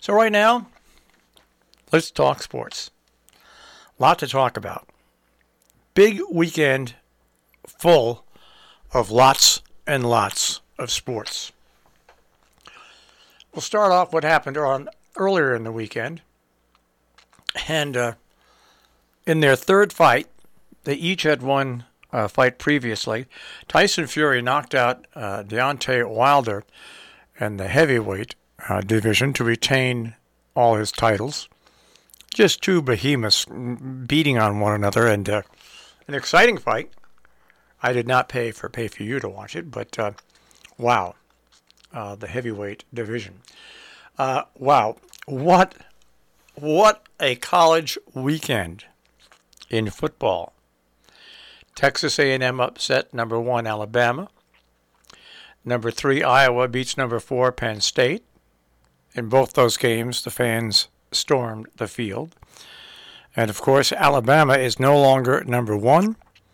So right now, let's talk sports. Lot to talk about. Big weekend full of lots and lots of sports. We'll start off what happened earlier in the weekend. And in their third fight, they each had won a fight previously. Tyson Fury knocked out Deontay Wilder in the heavyweight division to retain all his titles. Just two behemoths beating on one another, and an exciting fight. I did not pay for you to watch it, but wow, the heavyweight division. Wow, what a college weekend in football. Texas A&M upset number 1 Alabama. Number 3 Iowa beats number 4 Penn State. In both those games, the fans stormed the field. And of course, Alabama is no longer number 1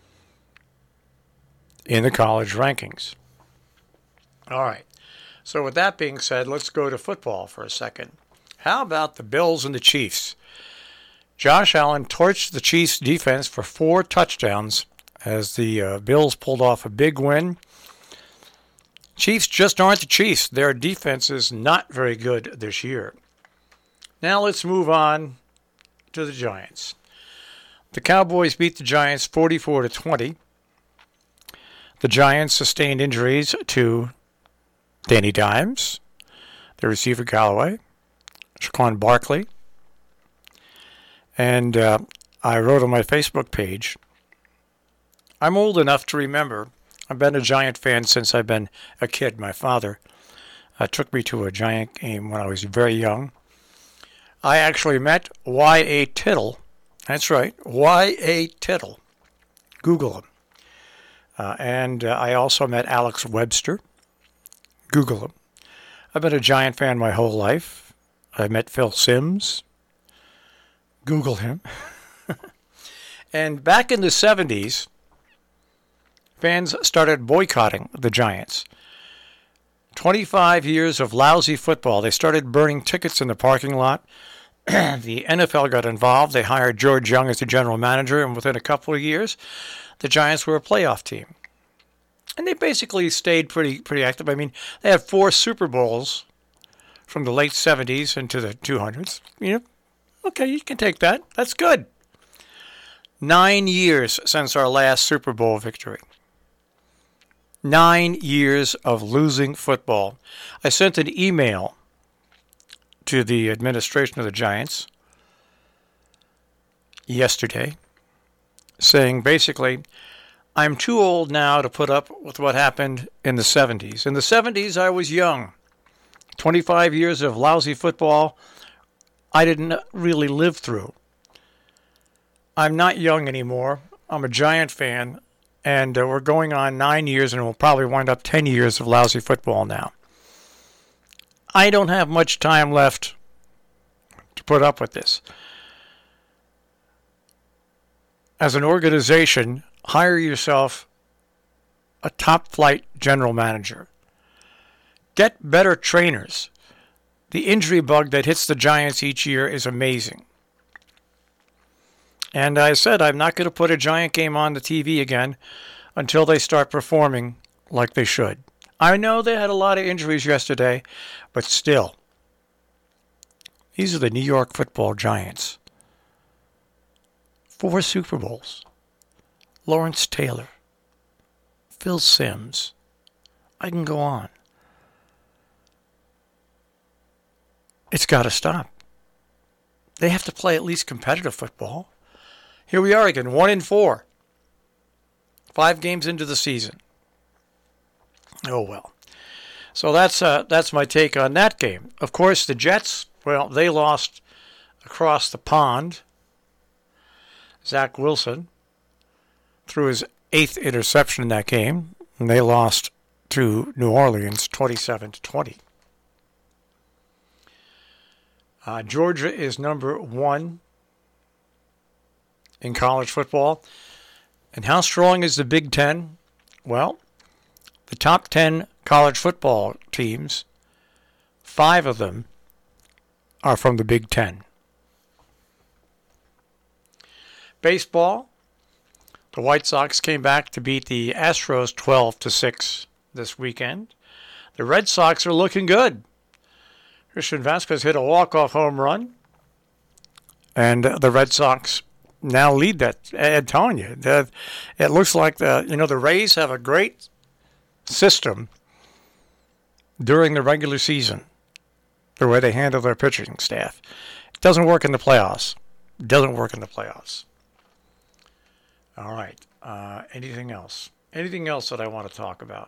in the college rankings. All right. So with that being said, let's go to football for a second. How about the Bills and the Chiefs? Josh Allen torched the Chiefs defense for 4 touchdowns as the Bills pulled off a big win. Chiefs just aren't the Chiefs. Their defense is not very good this year. Now let's move on to the Giants. The Cowboys beat the Giants 44-20. The Giants sustained injuries to Danny Dimes, the receiver Galloway, Saquon Barkley, and I wrote on my Facebook page, I'm old enough to remember. I've been a Giant fan since I've been a kid. My father took me to a Giant game when I was very young. I actually met Y.A. Tittle. That's right, Y.A. Tittle. Google him. And I also met Alex Webster. Google him. I've been a Giant fan my whole life. I met Phil Simms. Google him. And back in the 70s, fans started boycotting the Giants. 25 years of lousy football. They started burning tickets in the parking lot. The NFL got involved. They hired George Young as the general manager, and within a couple of years, the Giants were a playoff team. And they basically stayed pretty active. I mean, they had 4 Super Bowls from the late 70s into the 200s. You know, okay, you can take that. That's good. 9 years since our last Super Bowl victory. 9 years of losing football. I sent an email to the administration of the Giants yesterday saying basically, I'm too old now to put up with what happened in the 70s. In the 70s, I was young. 25 years of lousy football I didn't really live through. I'm not young anymore. I'm a Giant fan, and we're going on 9 years, and we'll probably wind up 10 years of lousy football now. I don't have much time left to put up with this. As an organization, hire yourself a top-flight general manager. Get better trainers. The injury bug that hits the Giants each year is amazing. And I said I'm not going to put a Giant game on the TV again until they start performing like they should. I know they had a lot of injuries yesterday, but still, these are the New York Football Giants. 4 Super Bowls. Lawrence Taylor. Phil Simms. I can go on. It's got to stop. They have to play at least competitive football. Here we are again, 1-4. 5 games into the season. Oh well. So that's my take on that game. Of course, the Jets, well, they lost across the pond. Zach Wilson threw his 8th interception in that game, and they lost to New Orleans 27-20. Georgia is number 1 in college football. And how strong is the Big Ten? Well, the top 10 college football teams, 5 of them are from the Big Ten. Baseball, the White Sox came back to beat the Astros 12-6 this weekend. The Red Sox are looking good. Christian Vasquez hit a walk-off home run, and the Red Sox now lead that. I'm telling you, it looks like the Rays have a great system during the regular season, the way they handle their pitching staff. It doesn't work in the playoffs. All right. Anything else? Anything else that I want to talk about?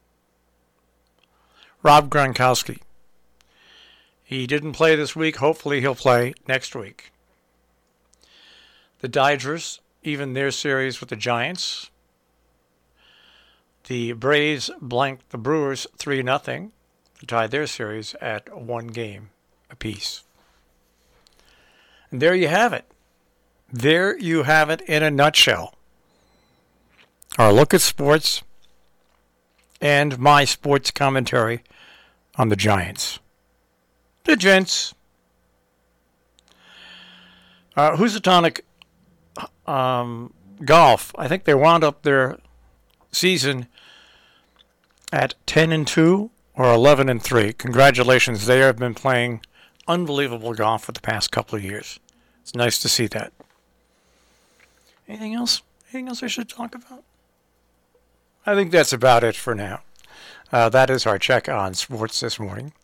Rob Gronkowski. He didn't play this week. Hopefully he'll play next week. The Dodgers, even their series with the Giants. The Braves blanked the Brewers 3-0 to tie their series at 1 game apiece. And there you have it. There you have it in a nutshell. Our look at sports and my sports commentary on the Giants. The Gents. Housatonic Golf. I think they wound up their season at 10-2 or 11-3. Congratulations. They have been playing unbelievable golf for the past couple of years. It's nice to see that. Anything else? Anything else I should talk about? I think that's about it for now. That is our check on sports this morning.